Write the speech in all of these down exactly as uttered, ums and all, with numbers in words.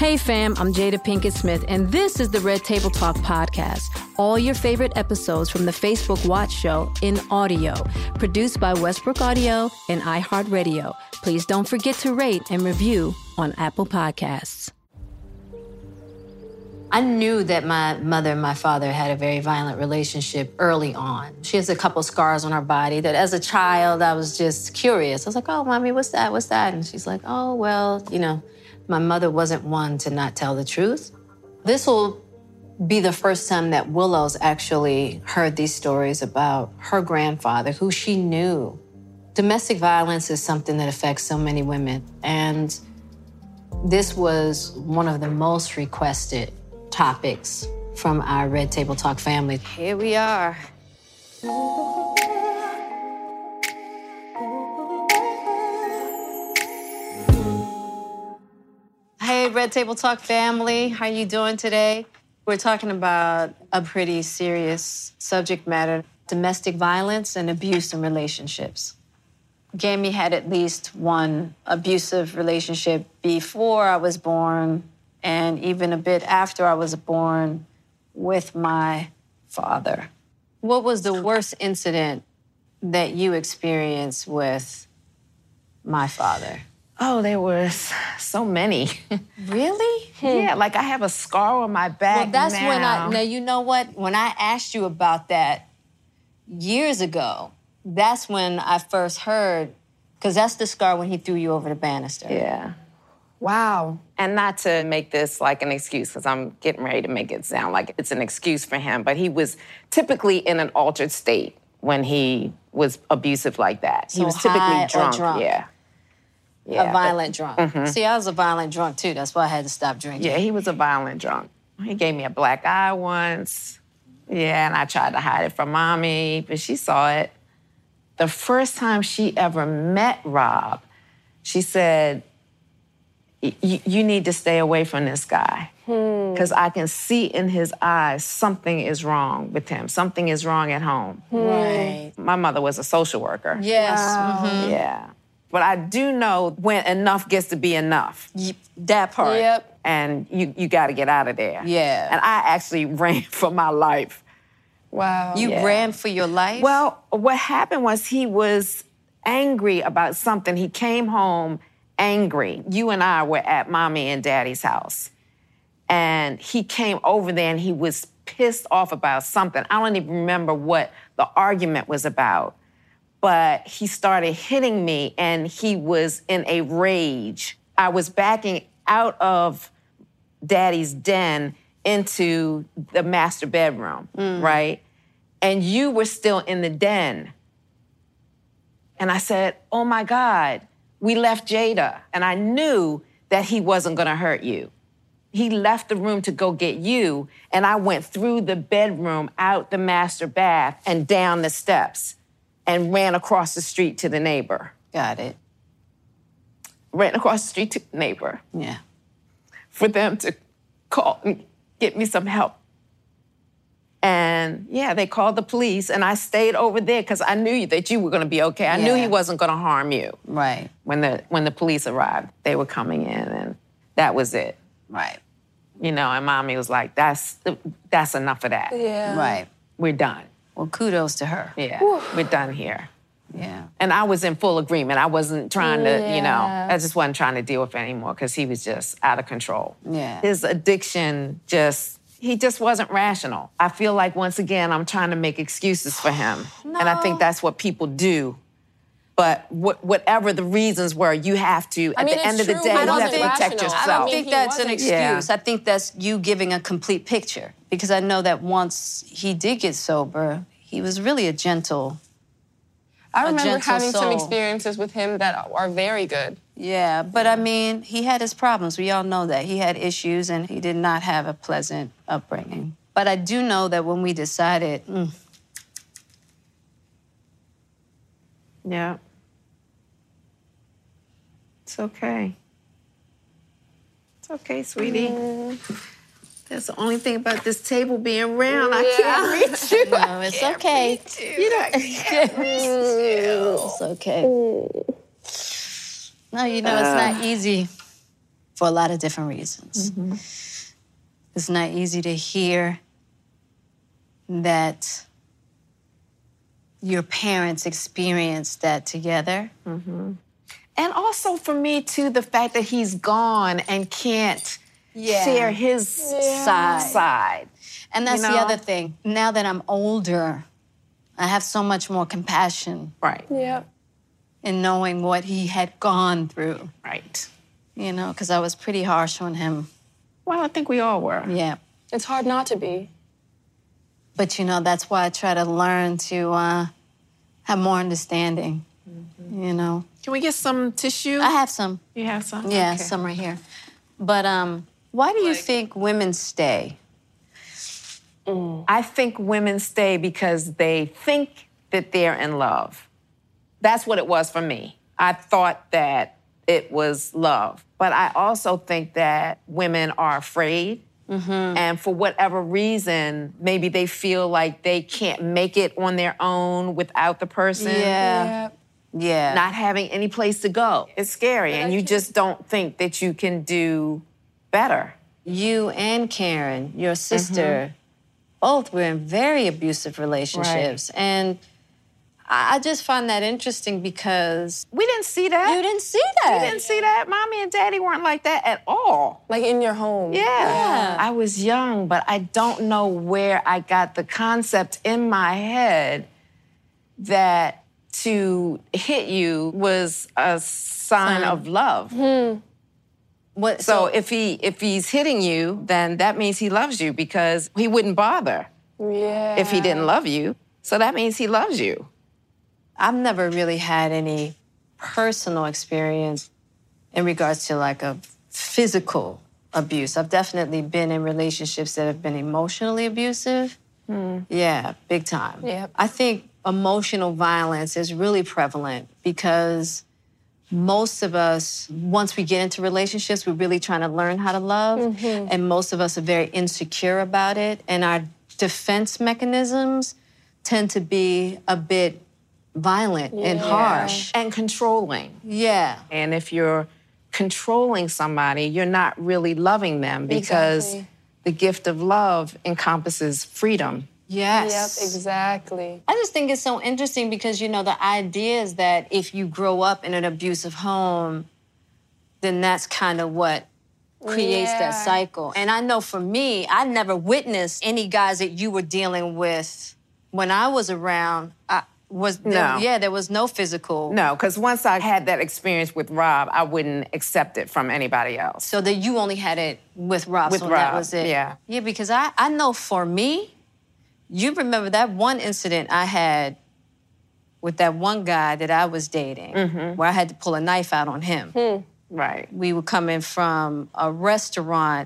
Hey fam, I'm Jada Pinkett Smith, and this is the Red Table Talk podcast. All your favorite episodes from the Facebook Watch Show in audio, produced by Westbrook Audio and iHeartRadio. Please don't forget to rate and review on Apple Podcasts. I knew that my mother and my father had a very violent relationship early on. She has a couple scars on her body that as a child, I was just curious. I was like, oh, mommy, what's that? What's that? And she's like, oh, well, you know, my mother wasn't one to not tell the truth. This will be the first time that Willow's actually heard these stories about her grandfather, who she knew. Domestic violence is something that affects so many women. And this was one of the most requested topics from our Red Table Talk family. Here we are. Hey, Red Table Talk family. How you doing today? We're talking about a pretty serious subject matter, domestic violence and abuse in relationships. Gammy had at least one abusive relationship before I was born, and even a bit after I was born, with my father. What was the worst incident that you experienced with my father? Oh, there was so many. Really? Yeah, like I have a scar on my back. Well, that's now. when I, now you know what? When I asked you about that years ago, that's when I first heard, because that's the scar when he threw you over the banister. Yeah. Wow. And not to make this like an excuse, because I'm getting ready to make it sound like it's an excuse for him, but he was typically in an altered state when he was abusive like that. So he was typically high or drunk. drunk? Yeah. Yeah, a violent but, drunk. Mm-hmm. See, I was a violent drunk, too. That's why I had to stop drinking. Yeah, he was a violent drunk. He gave me a black eye once. Yeah, and I tried to hide it from Mommy, but she saw it. The first time she ever met Rob, she said, you need to stay away from this guy. Because I can see in his eyes something is wrong with him. Something is wrong at home. Right. My mother was a social worker. Yes. Wow. Mm-hmm. Yeah. But I do know when enough gets to be enough. Y- that part. Yep. And you, you got to get out of there. Yeah. And I actually ran for my life. Wow. You Yeah. ran for your life? Well, what happened was he was angry about something. He came home angry. You and I were at Mommy and Daddy's house. And he came over there and he was pissed off about something. I don't even remember what the argument was about. But he started hitting me, and he was in a rage. I was backing out of Daddy's den into the master bedroom, mm. right? And you were still in the den. And I said, oh my God, we left Jada. And I knew that he wasn't gonna hurt you. He left the room to go get you, and I went through the bedroom, out the master bath, and down the steps. And ran across the street to the neighbor. Got it. Ran across the street to the neighbor. Yeah. For them to call and get me some help. And yeah, they called the police, and I stayed over there because I knew that you were gonna be okay. I yeah. knew he wasn't gonna harm you. Right. When the when the police arrived, they were coming in, and that was it. Right. You know, and Mommy was like, that's that's enough of that. Yeah. Right. We're done. Well, kudos to her. Yeah, Whew. We're done here. Yeah. And I was in full agreement. I wasn't trying to, yeah. you know, I just wasn't trying to deal with it anymore because he was just out of control. Yeah. His addiction just, he just wasn't rational. I feel like, once again, I'm trying to make excuses for him. No. And I think that's what people do. But wh- whatever the reasons were, you have to, I at mean, the end of true. the day, I you don't have to think- protect rational. yourself. I don't think He that's an wasn't. excuse. Yeah. I think that's you giving a complete picture. Because I know that once he did get sober, he was really a gentle, I a remember gentle having some soul. experiences with him that are very good. Yeah, but I mean, he had his problems. We all know that. He had issues, and he did not have a pleasant upbringing. But I do know that when we decided, mm, Yeah. It's okay. It's okay, sweetie. Mm. That's the only thing about this table being round. I Yeah. can't reach you. no, it's okay. You know, I can't reach you. It's okay. No, you know, it's not easy for a lot of different reasons. Mm-hmm. It's not easy to hear that your parents experienced that together. Mm-hmm. And also for me, too, the fact that he's gone and can't yeah. share his yeah. side. side. And that's you know? the other thing. Now that I'm older, I have so much more compassion. Right. Yeah. In knowing what he had gone through. Right. You know, because I was pretty harsh on him. Well, I think we all were. Yeah. It's hard not to be. But, you know, that's why I try to learn to uh, have more understanding, mm-hmm. you know. Can we get some tissue? I have some. You have some? Yeah, okay. some right here. But um, why do you think women stay? Mm. I think women stay because they think that they're in love. That's what it was for me. I thought that it was love. But I also think that women are afraid. Mm-hmm. And for whatever reason, maybe they feel like they can't make it on their own without the person. Yeah. Yeah. yeah. Not having any place to go. It's scary, but and you just don't think that you can do better. You and Karen, your sister, mm-hmm. both were in very abusive relationships. Right. And I just find that interesting because... We didn't see that. You didn't see that. We didn't see that. Mommy and Daddy weren't like that at all. Like in your home. Yeah. yeah. I was young, but I don't know where I got the concept in my head that to hit you was a sign Son. of love. Hmm. What, so, so if he if he's hitting you, then that means he loves you because he wouldn't bother yeah. if he didn't love you. So that means he loves you. I've never really had any personal experience in regards to like a physical abuse. I've definitely been in relationships that have been emotionally abusive. Mm. Yeah, big time. Yep. I think emotional violence is really prevalent because most of us, once we get into relationships, we're really trying to learn how to love. Mm-hmm. And most of us are very insecure about it. And our defense mechanisms tend to be a bit violent yeah. and harsh. And controlling. Yeah. And if you're controlling somebody, you're not really loving them because exactly. the gift of love encompasses freedom. Yes. Yep, exactly. I just think it's so interesting because, you know, the idea is that if you grow up in an abusive home, then that's kind of what creates yeah. that cycle. And I know for me, I never witnessed any guys that you were dealing with when I was around. I, Was there, no. Yeah, there was no physical. No, because once I had that experience with Rob, I wouldn't accept it from anybody else. So that you only had it with Rob, with so Rob, that was it. Yeah. Yeah, because I, I know for me, you remember that one incident I had with that one guy that I was dating, mm-hmm. where I had to pull a knife out on him. Hmm. Right. We were coming from a restaurant.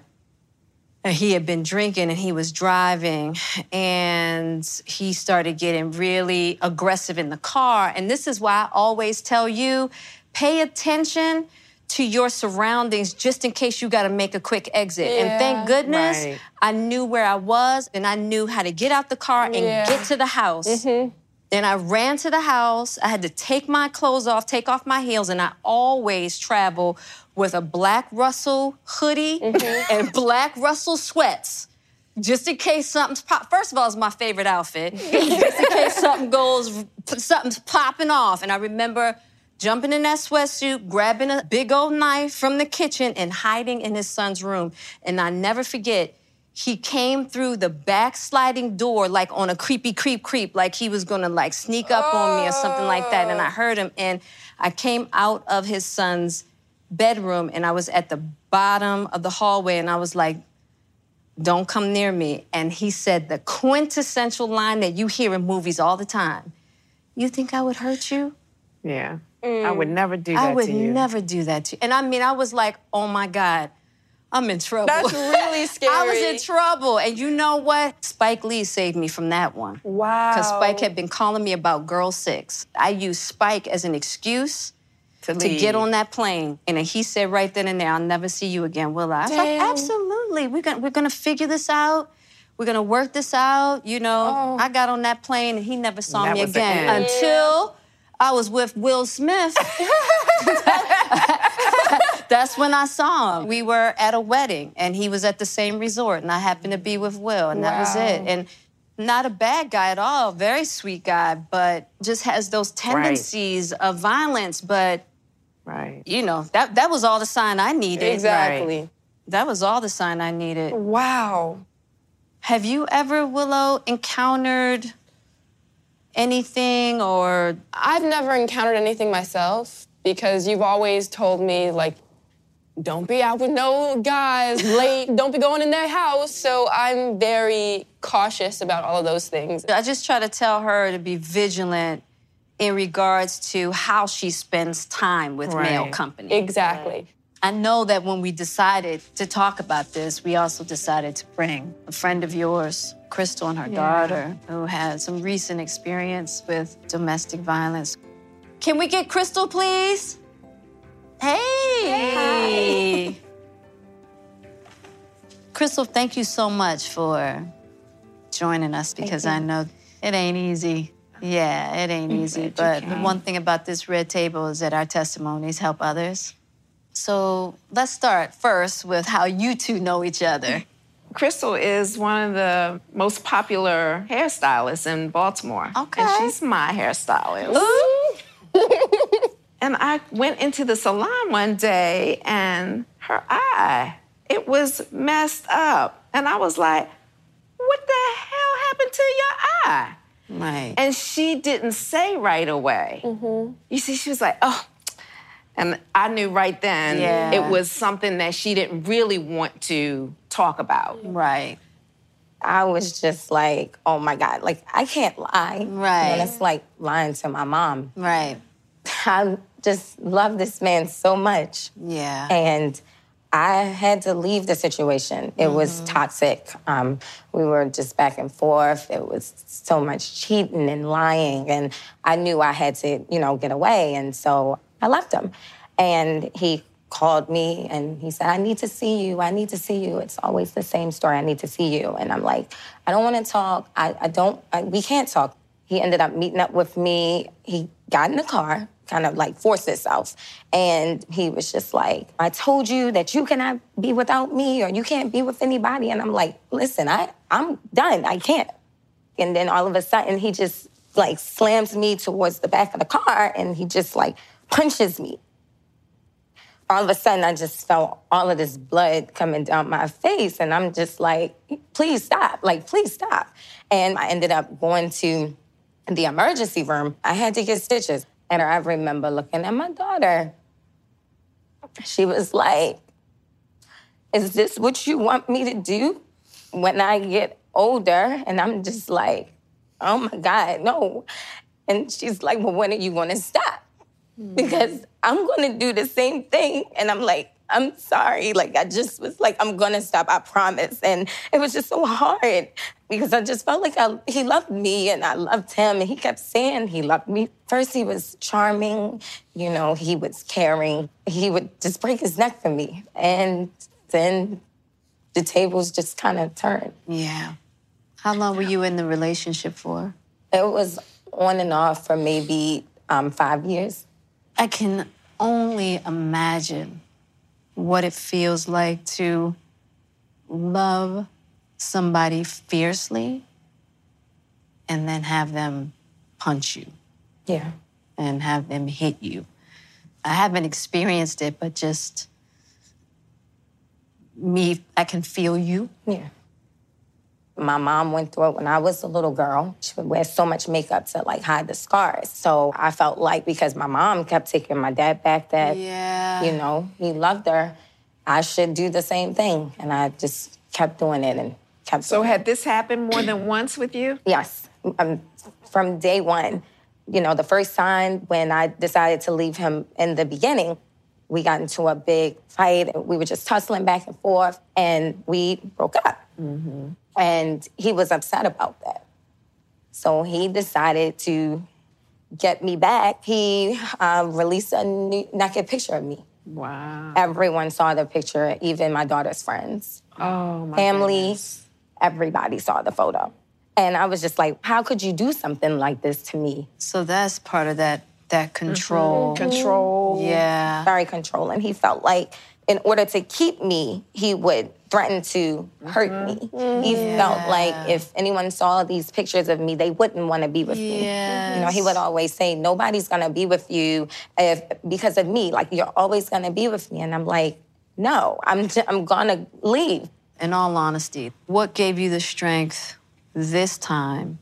He had been drinking and he was driving and he started getting really aggressive in the car. And this is why I always tell you, pay attention to your surroundings just in case you got to make a quick exit. Yeah. And thank goodness right. I knew where I was and I knew how to get out the car and yeah. get to the house. Mm-hmm. Then I ran to the house. I had to take my clothes off, take off my heels, and I always travel with a black Russell hoodie mm-hmm. and black Russell sweats, just in case something's pop. First of all, it's my favorite outfit. Just in case something goes, something's popping off. And I remember jumping in that sweatsuit, grabbing a big old knife from the kitchen and hiding in his son's room. And I never forget, he came through the back sliding door like on a creepy creep creep, like he was gonna like sneak up oh. on me or something like that. And I heard him and I came out of his son's bedroom and I was at the bottom of the hallway and I was like, don't come near me. And he said the quintessential line that you hear in movies all the time. You think I would hurt you? Yeah, mm. I would never do that I would to you. never do that to you. And I mean, I was like, oh my God, I'm in trouble. That's really scary. I was in trouble. And you know what? Spike Lee saved me from that one. Wow. Because Spike had been calling me about Girl Six. I used Spike as an excuse to, to get on that plane. And he said right then and there, I'll never see you again, will I? I was Damn. like, absolutely. We're gonna, we're gonna figure this out. We're gonna work this out. You know, oh. I got on that plane and he never saw that me was again the end. until I was with Will Smith. That's when I saw him. We were at a wedding, and he was at the same resort, and I happened to be with Will, and that was it. And not a bad guy at all, very sweet guy, but just has those tendencies right. of violence. But, right. you know, that, that was all the sign I needed. Exactly. Right. That was all the sign I needed. Wow. Have you ever, Willow, encountered anything or... I've never encountered anything myself because you've always told me, like, don't be out with no guys late, don't be going in their house. So I'm very cautious about all of those things. I just try to tell her to be vigilant in regards to how she spends time with right. male company. Exactly. I know that when we decided to talk about this, we also decided to bring a friend of yours, Crystal, and her yeah. daughter, who had some recent experience with domestic violence. Can we get Crystal, please? Hey! Hi. Crystal, thank you so much for joining us because I know it ain't easy. Yeah, it ain't easy. But the one thing about this red table is that our testimonies help others. So let's start first with how you two know each other. Crystal is one of the most popular hairstylists in Baltimore. Okay. And she's my hairstylist. And I went into the salon one day and her eye, it was messed up. And I was like, what the hell happened to your eye? Right. And she didn't say right away. Mm-hmm. You see, she was like, oh. And I knew right then yeah. it was something that she didn't really want to talk about. Right. I was just like, oh my God, like, I can't lie. Right. And it's like lying to my mom. Right. I just love this man so much. Yeah. And I had to leave the situation. It mm-hmm. was toxic. Um, we were just back and forth. It was so much cheating and lying. And I knew I had to, you know, get away. And so I left him. And he called me and he said, I need to see you. I need to see you. It's always the same story. I need to see you. And I'm like, I don't want to talk. I, I don't, I, we can't talk. He ended up meeting up with me. He got in the car, kind of like forced himself. And he was just like, I told you that you cannot be without me or you can't be with anybody. And I'm like, listen, I, I'm done. I can't. And then all of a sudden he just like slams me towards the back of the car and he just like punches me. All of a sudden, I just felt all of this blood coming down my face. And I'm just like, please stop. Like, please stop. And I ended up going to the emergency room. I had to get stitches. And I remember looking at my daughter. She was like, is this what you want me to do when I get older? And I'm just like, oh my God, no. And she's like, well, when are you going to stop? Because I'm going to do the same thing. And I'm like, I'm sorry. Like, I just was like, I'm going to stop, I promise. And it was just so hard because I just felt like I, he loved me and I loved him. And he kept saying he loved me. First, he was charming. You know, he was caring. He would just break his neck for me. And then the tables just kind of turned. Yeah. How long were you in the relationship for? It was on and off for maybe um, five years. I can only imagine what it feels like to love somebody fiercely and then have them punch you. Yeah. And have them hit you. I haven't experienced it, but just me, I can feel you. Yeah. My mom went through it when I was a little girl. She would wear so much makeup to, like, hide the scars. So I felt like because my mom kept taking my dad back that, yeah. you know, he loved her, I should do the same thing. And I just kept doing it and kept So doing had it. this happened more than once with you? Yes. Um, from day one. You know, the first time when I decided to leave him in the beginning, we got into a big fight. We were just tussling back and forth, and we broke up. Mm-hmm. And he was upset about that. So he decided to get me back. He uh, released a new naked picture of me. Wow. Everyone saw the picture, even my daughter's friends. Oh, my Family, goodness. Everybody saw the photo. And I was just like, how could you do something like this to me? So that's part of that That control. Mm-hmm. Control. Yeah. Very controlling. He felt like in order to keep me, he would threaten to hurt me. He felt like if anyone saw these pictures of me, they wouldn't want to be with me. You know, he would always say, nobody's going to be with you if because of me. Like, you're always going to be with me. And I'm like, no, I'm, j- I'm going to leave. In all honesty, what gave you the strength this time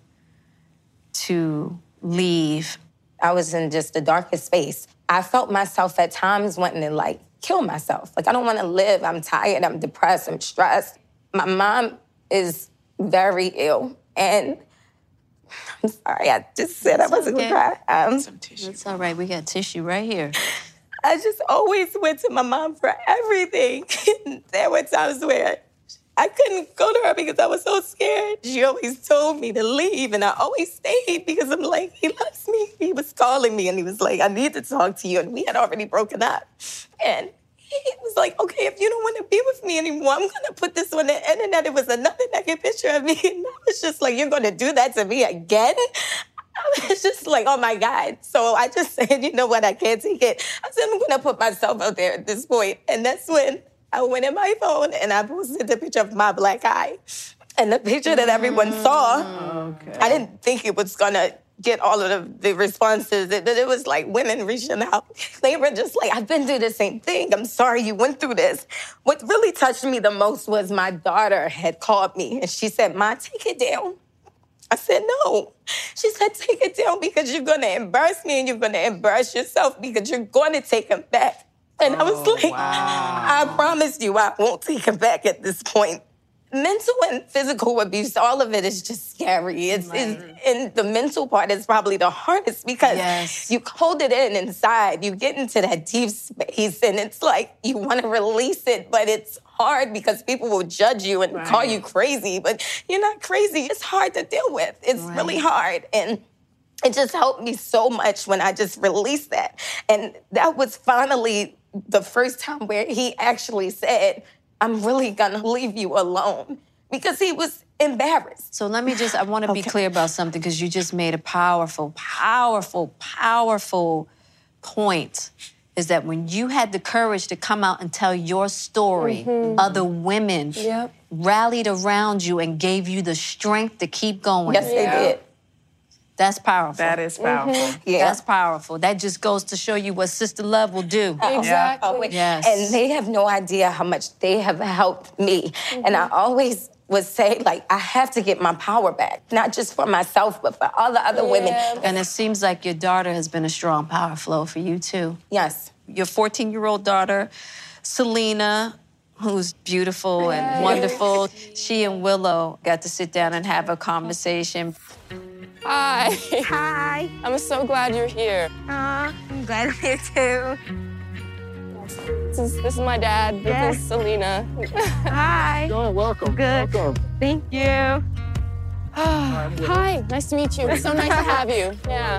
to leave? I was in just the darkest space. I felt myself at times wanting to, like, kill myself. Like, I don't want to live. I'm tired. I'm depressed. I'm stressed. My mom is very ill. And I'm sorry, I just said I wasn't okay. going to cry. Um, It's all right. We got tissue right here. I just always went to my mom for everything. There were times where I couldn't go to her because I was so scared. She always told me to leave, and I always stayed because I'm like, he loves me. He was calling me, and he was like, I need to talk to you, and we had already broken up. And he was like, okay, if you don't want to be with me anymore, I'm going to put this on the internet. It was another naked picture of me, and I was just like, you're going to do that to me again? I was just like, oh, my God. So I just said, you know what, I can't take it. I said, I'm going to put myself out there at this point. And that's when I went in my phone and I posted the picture of my black eye. And the picture that everyone saw, okay. I didn't think it was going to get all of the, the responses. It, it was like women reaching out. They were just like, I've been through the same thing. I'm sorry you went through this. What really touched me the most was my daughter had called me and she said, Ma, take it down. I said, no. She said, take it down because you're going to embarrass me and you're going to embarrass yourself because you're going to take him back. And oh, I was like, wow. I promise you I won't take him back at this point. Mental and physical abuse, all of it is just scary. It's, right. it's and the mental part is probably the hardest because yes. you hold it in inside. You get into that deep space and it's like you want to release it, but it's hard because people will judge you and right. call you crazy. But you're not crazy. It's hard to deal with. It's right. really hard. And it just helped me so much when I just released that. And that was finally the first time where he actually said, I'm really gonna leave you alone because he was embarrassed. So let me just, I wanna okay. be clear about something because you just made a powerful, powerful, powerful point is that when you had the courage to come out and tell your story, mm-hmm. other women yep. rallied around you and gave you the strength to keep going. Yes, yeah. they did. That's powerful. That is powerful. Mm-hmm. Yeah. That's powerful. That just goes to show you what Sister Love will do. Exactly. Yes. And they have no idea how much they have helped me. Mm-hmm. And I always would say, like, I have to get my power back, not just for myself, but for all the other yeah. women. And it seems like your daughter has been a strong power flow for you, too. Yes. Your fourteen-year-old daughter, Selena, who's beautiful Yay. and wonderful, she and Willow got to sit down and have a conversation. Hi. Hi. I'm so glad you're here. Aw, I'm glad I'm here too. This is, this is my dad. This Yes. is Selena. Hi. Go on, welcome. Good. Welcome. Thank you. Hi, nice to meet you. It's so nice to have you. Yeah.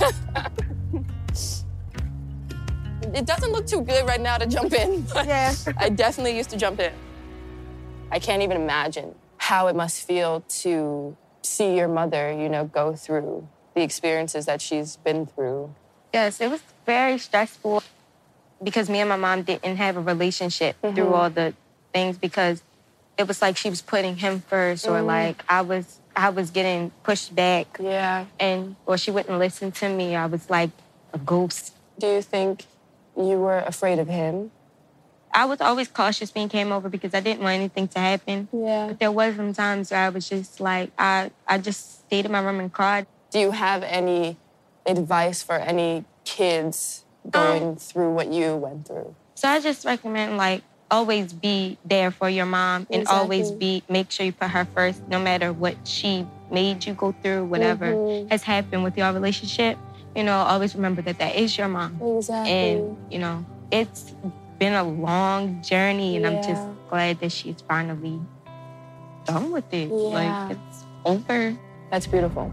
It doesn't look too good right now to jump in, but Yeah. I definitely used to jump in. I can't even imagine how it must feel to see your mother, you know, go through the experiences that she's been through. Yes, it was very stressful because me and my mom didn't have a relationship mm-hmm. through all the things because it was like she was putting him first or mm. like I was I was getting pushed back. Yeah. And or she wouldn't listen to me. I was like a ghost. Do you think you were afraid of him? I was always cautious when he came over because I didn't want anything to happen. Yeah. But there was some times where I was just like, I, I just stayed in my room and cried. Do you have any advice for any kids going um, through what you went through? So I just recommend, like, always be there for your mom and exactly. always be, make sure you put her first, no matter what she made you go through, whatever mm-hmm. has happened with your relationship. You know, always remember that that is your mom. Exactly. And, you know, it's been a long journey, and yeah. I'm just glad that she's finally done with it. Yeah. Like, it's over. That's beautiful.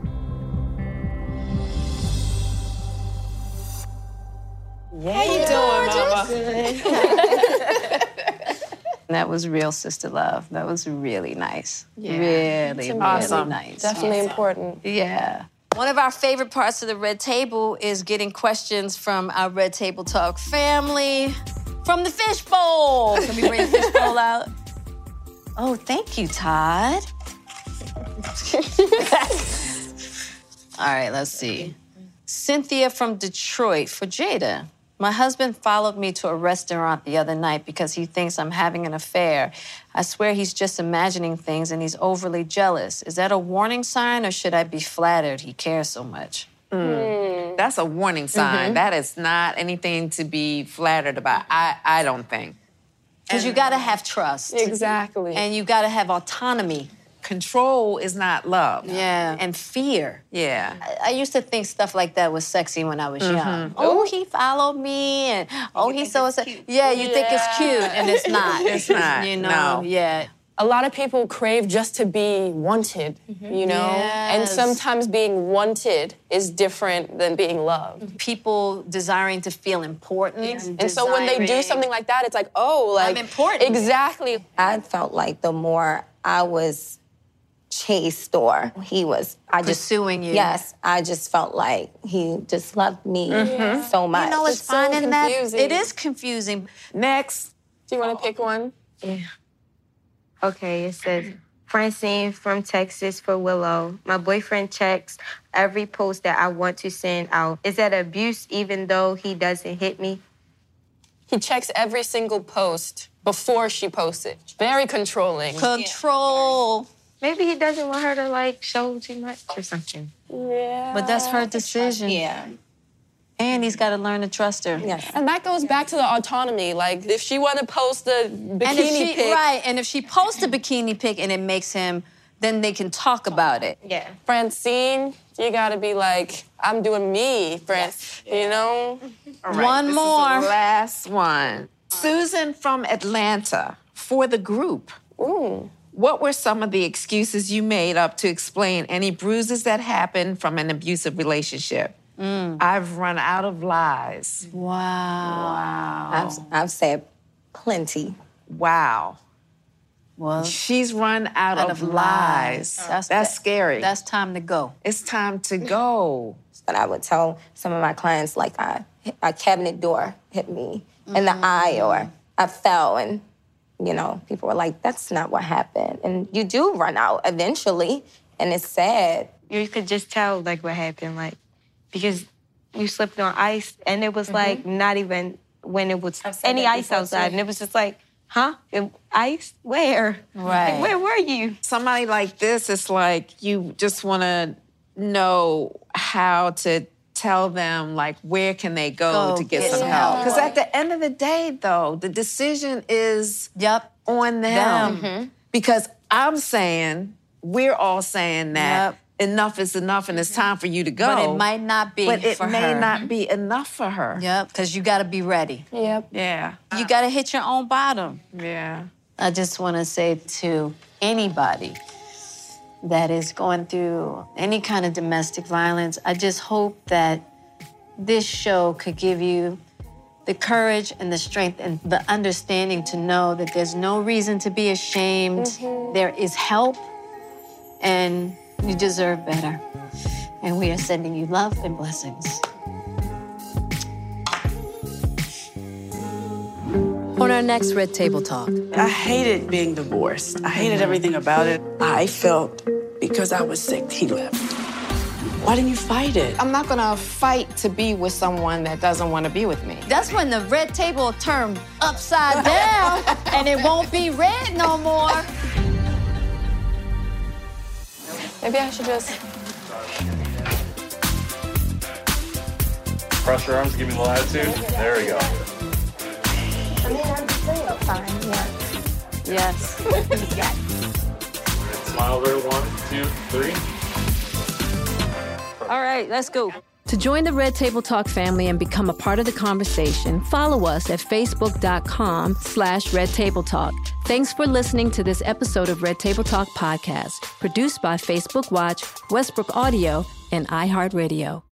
Yeah. How you doing, Mama? That was real sister love. That was really nice. Yeah. Really, really awesome. nice. Definitely awesome. important. Yeah. One of our favorite parts of the Red Table is getting questions from our Red Table Talk family from the fishbowl. Can we bring the fishbowl out? Oh, thank you, Todd. All right, let's see. Cynthia from Detroit for Jada. My husband followed me to a restaurant the other night because he thinks I'm having an affair. I swear he's just imagining things and he's overly jealous. Is that a warning sign or should I be flattered he cares so much? Mm. That's a warning sign. Mm-hmm. That is not anything to be flattered about, I, I don't think. Because you gotta have trust. Exactly. And you gotta have autonomy. Control is not love. Yeah. And fear. Yeah. I, I used to think stuff like that was sexy when I was mm-hmm. young. Oh, he followed me, and oh, he's so... so yeah, you yeah. think it's cute, and it's not. It's not, you know? No. Yeah. A lot of people crave just to be wanted, mm-hmm. you know? Yes. And sometimes being wanted is different than being loved. People desiring to feel important. Yes. And, and so when they do something like that, it's like, oh, like... I'm important. Exactly. I felt like the more I was chased or he was... I just, pursuing you. Yes, I just felt like he just loved me mm-hmm. so much. You know, it's, it's fine so in that. confusing. It is confusing. Next. Do you want to pick one? Yeah. Okay, it says, Francine from Texas for Willow. My boyfriend checks every post that I want to send out. Is that abuse even though he doesn't hit me? He checks every single post before she posts it. Very controlling. Control. Yeah. Maybe he doesn't want her to, like, show too much or something. Yeah. But that's her decision. Yeah. And he's got to learn to trust her. Yes. And that goes back to the autonomy. Like, if she want to post a bikini and if she, pic... Right, and if she posts a bikini pic and it makes him, then they can talk about it. Yeah. Francine, you got to be like, I'm doing me, Franc. You know? All right, one this more. Is the last one. Susan from Atlanta for the group. Ooh. What were some of the excuses you made up to explain any bruises that happened from an abusive relationship? Mm. I've run out of lies. Wow. Wow. I've, I've said plenty. Wow. Well, she's run out, out of, of lies. lies. That's, that's that, scary. That's time to go. It's time to go. But I would tell some of my clients, like, a, a cabinet door hit me mm-hmm. in the eye, or I fell, and, you know, people were like, that's not what happened. And you do run out eventually, and it's sad. You could just tell, like, what happened, like, because you slipped on ice, and it was, mm-hmm. like, not even when it was any ice outside. Too. And it was just like, huh? It, ice? Where? Right. Like, where were you? Somebody like this, it's like you just want to know how to tell them, like, where can they go, go to get, get some help. Because at the end of the day, though, the decision is yep. on them. them. Mm-hmm. Because I'm saying, we're all saying that, yep. enough is enough and it's time for you to go. But it might not be but it for may her. not be enough for her. Yep, because you got to be ready. Yep. Yeah. You got to hit your own bottom. Yeah. I just want to say to anybody that is going through any kind of domestic violence, I just hope that this show could give you the courage and the strength and the understanding to know that there's no reason to be ashamed. Mm-hmm. There is help, and you deserve better. And we are sending you love and blessings. On our next Red Table Talk. I hated being divorced. I hated everything about it. I felt because I was sick, he left. Why didn't you fight it? I'm not gonna fight to be with someone that doesn't want to be with me. That's when the red table turned upside down and it won't be red no more. Maybe I should just... Cross your arms, give me the latitude. There we go. I mean, I'm still fine, yeah. Yes. Yes. Smile there, one, two, three. All right, let's go. To join the Red Table Talk family and become a part of the conversation, follow us at facebook.com slash Red Table Talk. Thanks for listening to this episode of Red Table Talk Podcast, produced by Facebook Watch, Westbrook Audio, and iHeartRadio.